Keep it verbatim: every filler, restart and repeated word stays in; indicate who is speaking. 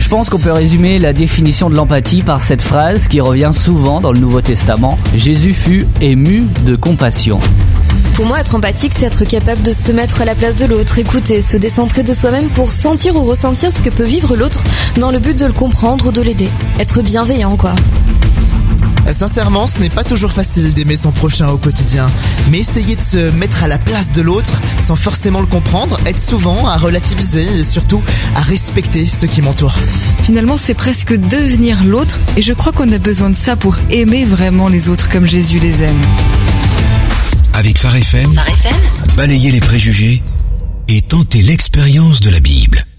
Speaker 1: pense qu'on peut résumer la définition de l'empathie par cette phrase qui revient souvent dans le Nouveau Testament. Jésus fut ému de compassion.
Speaker 2: Pour moi, être empathique, c'est être capable de se mettre à la place de l'autre, écouter, se décentrer de soi-même pour sentir ou ressentir ce que peut vivre l'autre dans le but de le comprendre ou de l'aider. Être bienveillant, quoi.
Speaker 3: Sincèrement, ce n'est pas toujours facile d'aimer son prochain au quotidien, mais essayer de se mettre à la place de l'autre sans forcément le comprendre aide souvent à relativiser et surtout à respecter ceux qui m'entourent.
Speaker 4: Finalement, c'est presque devenir l'autre et je crois qu'on a besoin de ça pour aimer vraiment les autres comme Jésus les aime.
Speaker 5: Avec Phare F M, balayez les préjugés et tentez l'expérience de la Bible.